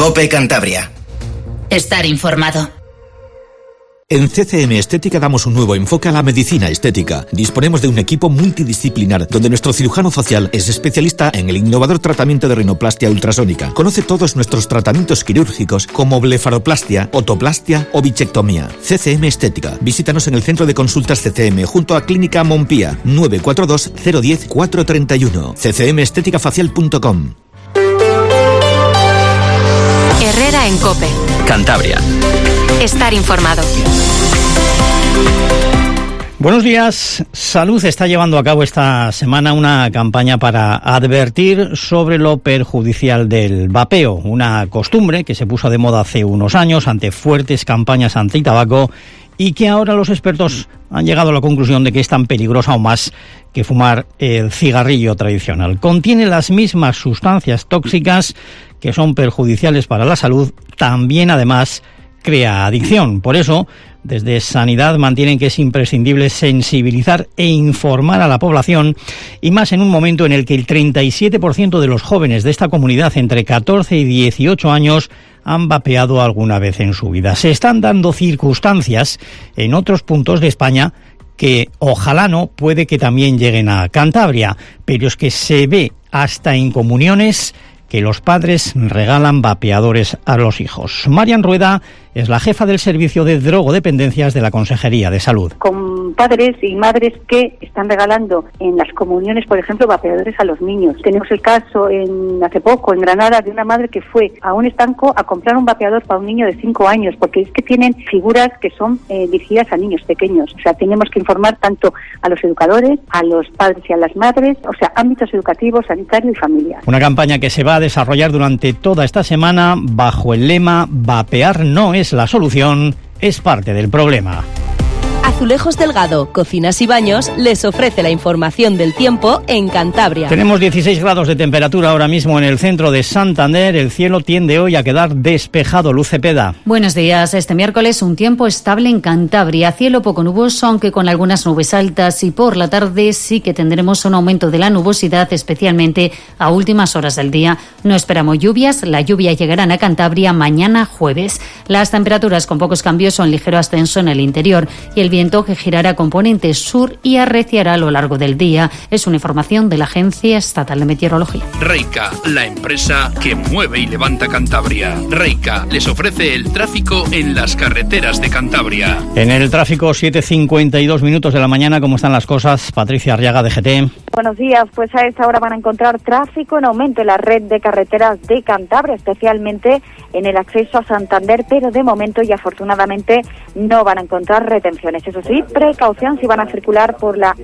COPE Cantabria. Estar informado. En CCM Estética damos un nuevo enfoque a la medicina estética. Disponemos de un equipo multidisciplinar donde nuestro cirujano facial es especialista en el innovador tratamiento de rinoplastia ultrasónica. Conoce todos nuestros tratamientos quirúrgicos como blefaroplastia, otoplastia o bichectomía. CCM Estética. Visítanos en el centro de consultas CCM junto a Clínica Montpía, 942 010 431. ccmesteticafacial.com. Herrera en COPE. Cantabria. Estar informado. Buenos días. Salud está llevando a cabo esta semana una campaña para advertir sobre lo perjudicial del vapeo, una costumbre que se puso de moda hace unos años ante fuertes campañas antitabaco y que ahora los expertos han llegado a la conclusión de que es tan peligrosa o más que fumar el cigarrillo tradicional. Contiene las mismas sustancias tóxicas que son perjudiciales para la salud, también además crea adicción. Por eso, desde Sanidad mantienen que es imprescindible sensibilizar e informar a la población, y más en un momento en el que el 37% de los jóvenes de esta comunidad entre 14 y 18 años han vapeado alguna vez en su vida. Se están dando circunstancias en otros puntos de España que ojalá no, puede que también lleguen a Cantabria, pero es que se ve hasta en comuniones que los padres regalan vapeadores a los hijos. Marian Rueda es la jefa del Servicio de Drogodependencias de la Consejería de Salud. Con padres y madres que están regalando en las comuniones, por ejemplo, vapeadores a los niños. Tenemos el caso hace poco en Granada de una madre que fue a un estanco a comprar un vapeador para un niño de 5 años, porque es que tienen figuras que son dirigidas a niños pequeños. O sea, tenemos que informar tanto a los educadores, a los padres y a las madres, o sea, ámbitos educativos, sanitario y familiar. Una campaña que se va a desarrollar durante toda esta semana bajo el lema "Vapear no es la solución, es parte del problema". Azulejos Delgado, Cocinas y Baños les ofrece la información del tiempo en Cantabria. Tenemos 16 grados de temperatura ahora mismo en el centro de Santander. El cielo tiende hoy a quedar despejado. Luz Cepeda. Buenos días. Este miércoles un tiempo estable en Cantabria. Cielo poco nuboso, aunque con algunas nubes altas, y por la tarde sí que tendremos un aumento de la nubosidad, especialmente a últimas horas del día. No esperamos lluvias. La lluvia llegará a Cantabria mañana jueves. Las temperaturas con pocos cambios son ligero ascenso en el interior y el viento que girará a componente sur y arreciará a lo largo del día. Es una información de la Agencia Estatal de Meteorología. Reica, la empresa que mueve y levanta Cantabria. Reica les ofrece el tráfico en las carreteras de Cantabria. En el tráfico, 7:52 minutos de la mañana. ¿Cómo están las cosas? Patricia Arriaga, de GT. Buenos días. Pues a esta hora van a encontrar tráfico en aumento en la red de carreteras de Cantabria, especialmente en el acceso a Santander, pero de momento y afortunadamente no van a encontrar retenciones. Eso sí, precaución si van a circular por la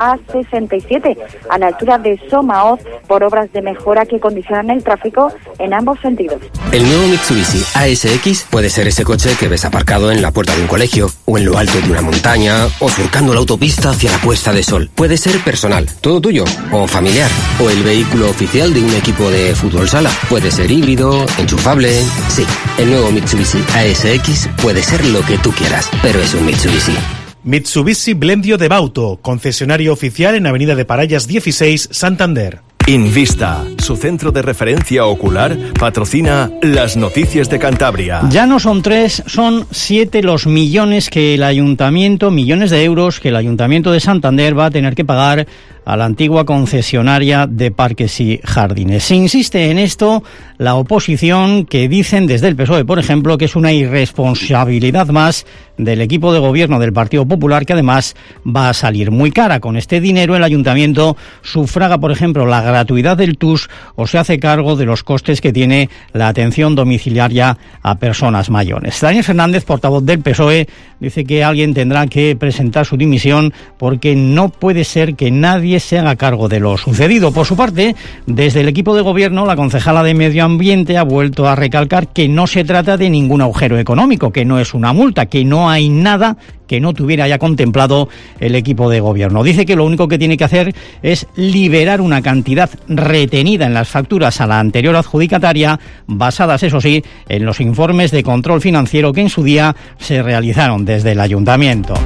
A67 a la altura de Somaoz por obras de mejora que condicionan el tráfico en ambos sentidos. El nuevo Mitsubishi ASX puede ser ese coche que ves aparcado en la puerta de un colegio, o en lo alto de una montaña, o surcando la autopista hacia la puesta de sol. Puede ser personal, todo tuyo, o familiar, o el vehículo oficial de un equipo de fútbol sala. Puede ser híbrido, enchufable. Sí, el nuevo Mitsubishi ASX puede ser lo que tú quieras, pero es un Mitsubishi. Mitsubishi Blendio de Bauto, concesionario oficial en Avenida de Parayas 16, Santander. Invista, su centro de referencia ocular, patrocina las noticias de Cantabria. Ya no son 3, son 7 los millones de euros que el Ayuntamiento de Santander va a tener que pagar a la antigua concesionaria de parques y jardines. Se insiste en esto la oposición, que dicen desde el PSOE, por ejemplo, que es una irresponsabilidad más del equipo de gobierno del Partido Popular, que además va a salir muy cara. Con este dinero el Ayuntamiento sufraga, por ejemplo, la gratuidad del TUS o se hace cargo de los costes que tiene la atención domiciliaria a personas mayores. Daniel Fernández, portavoz del PSOE, dice que alguien tendrá que presentar su dimisión porque no puede ser que nadie se haga cargo de lo sucedido. Por su parte, desde el equipo de gobierno, la concejala de Medio Ambiente ha vuelto a recalcar que no se trata de ningún agujero económico, que no es una multa, que no hay nada que no tuviera ya contemplado el equipo de gobierno. Dice que lo único que tiene que hacer es liberar una cantidad retenida en las facturas a la anterior adjudicataria, basadas, eso sí, en los informes de control financiero que en su día se realizaron desde el ayuntamiento.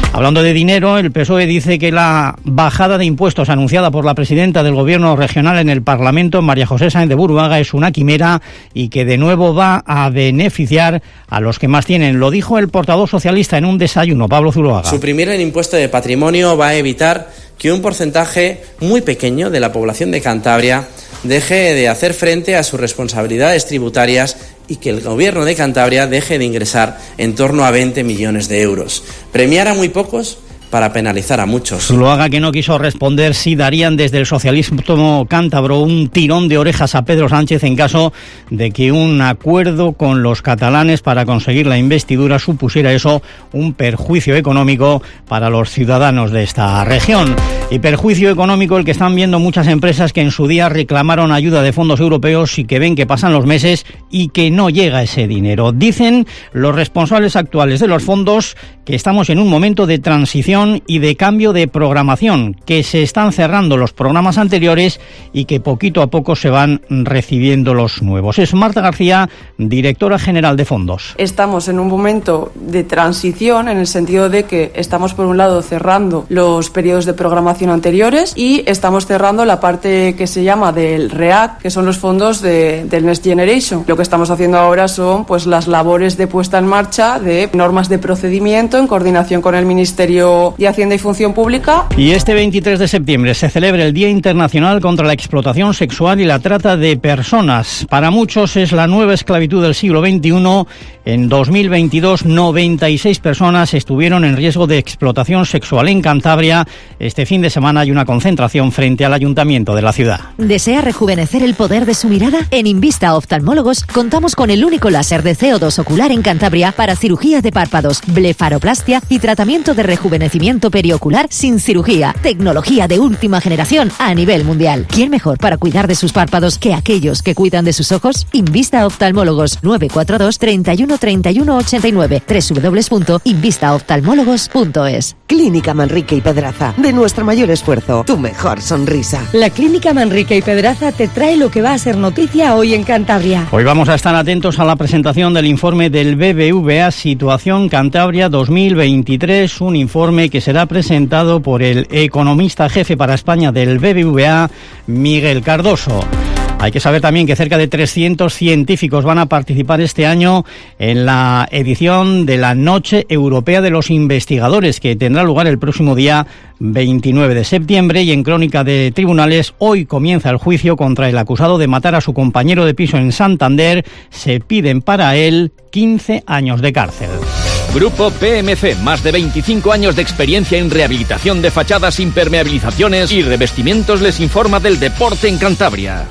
Hablando de dinero, el PSOE dice que la bajada de impuestos anunciada por la presidenta del Gobierno regional en el Parlamento, María José Sáenz de Buruaga, es una quimera y que de nuevo va a beneficiar a los que más tienen. Lo dijo el portavoz socialista en un desayuno, Pablo Zuloaga. Suprimir el impuesto de patrimonio va a evitar que un porcentaje muy pequeño de la población de Cantabria deje de hacer frente a sus responsabilidades tributarias y que el Gobierno de Cantabria deje de ingresar en torno a 20 millones de euros. Premiar a muy pocos para penalizar a muchos. Zuloaga, que no quiso responder si darían desde el socialismo cántabro un tirón de orejas a Pedro Sánchez en caso de que un acuerdo con los catalanes para conseguir la investidura supusiera eso un perjuicio económico para los ciudadanos de esta región. Y perjuicio económico el que están viendo muchas empresas que en su día reclamaron ayuda de fondos europeos y que ven que pasan los meses y que no llega ese dinero. Dicen los responsables actuales de los fondos que estamos en un momento de transición y de cambio de programación, que se están cerrando los programas anteriores y que poquito a poco se van recibiendo los nuevos. Es Marta García, directora general de fondos. Estamos en un momento de transición en el sentido de que estamos por un lado cerrando los periodos de programación anteriores y estamos cerrando la parte que se llama del REAC, que son los fondos del Next Generation. Lo que estamos haciendo ahora son pues las labores de puesta en marcha de normas de procedimiento en coordinación con el Ministerio de Hacienda y Función Pública. Y este 23 de septiembre se celebra el Día Internacional contra la Explotación Sexual y la Trata de Personas. Para muchos es la nueva esclavitud del siglo XXI. En 2022, 96 personas estuvieron en riesgo de explotación sexual en Cantabria. Este fin de semana hay una concentración frente al Ayuntamiento de la ciudad. ¿Desea rejuvenecer el poder de su mirada? En Invista Oftalmólogos contamos con el único láser de CO2 ocular en Cantabria para cirugía de párpados, blefaroplastia y tratamiento de rejuvenecimiento periocular sin cirugía. Tecnología de última generación a nivel mundial. ¿Quién mejor para cuidar de sus párpados que aquellos que cuidan de sus ojos? Invista Oftalmólogos 942 31 31 89 www.invistaoftalmólogos.es. Clínica Manrique y Pedraza. De nuestro mayor esfuerzo, tu mejor sonrisa. La Clínica Manrique y Pedraza te trae lo que va a ser noticia hoy en Cantabria. Hoy vamos a estar atentos a la presentación del informe del BBVA Situación Cantabria 2023, un informe que será presentado por el economista jefe para España del BBVA, Miguel Cardoso. Hay que saber también que cerca de 300 científicos van a participar este año en la edición de la Noche Europea de los Investigadores, que tendrá lugar el próximo día 29 de septiembre. Y en Crónica de Tribunales, hoy comienza el juicio contra el acusado de matar a su compañero de piso en Santander. Se piden para él 15 años de cárcel. Grupo PMC, más de 25 años de experiencia en rehabilitación de fachadas, impermeabilizaciones y revestimientos, les informa del deporte en Cantabria.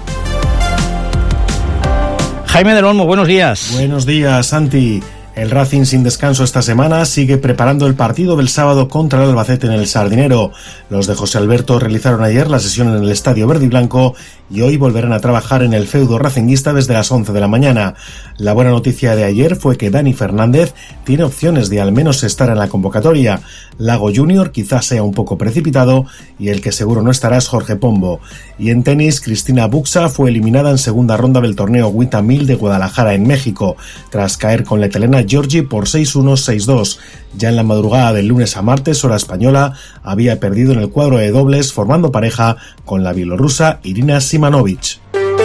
Jaime del Olmo, buenos días. Buenos días, Santi. El Racing, sin descanso esta semana, sigue preparando el partido del sábado contra el Albacete en el Sardinero. Los de José Alberto realizaron ayer la sesión en el Estadio Verde y Blanco y hoy volverán a trabajar en el feudo racinguista desde las 11 de la mañana. La buena noticia de ayer fue que Dani Fernández tiene opciones de al menos estar en la convocatoria. Lago Junior quizás sea un poco precipitado y el que seguro no estará es Jorge Pombo. Y en tenis, Cristina Buxa fue eliminada en segunda ronda del torneo WTA 1000 de Guadalajara en México, tras caer con la italiana Giorgi por 6-1, 6-2. Ya en la madrugada del lunes a martes, hora española, había perdido en el cuadro de dobles formando pareja con la bielorrusa Irina Simonovic.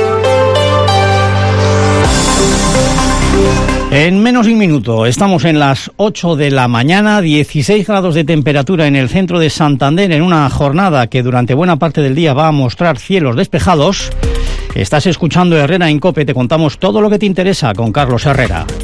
En menos de un minuto, estamos en las 8 de la mañana, 16 grados de temperatura en el centro de Santander, en una jornada que durante buena parte del día va a mostrar cielos despejados. Estás escuchando Herrera en COPE, te contamos todo lo que te interesa con Carlos Herrera.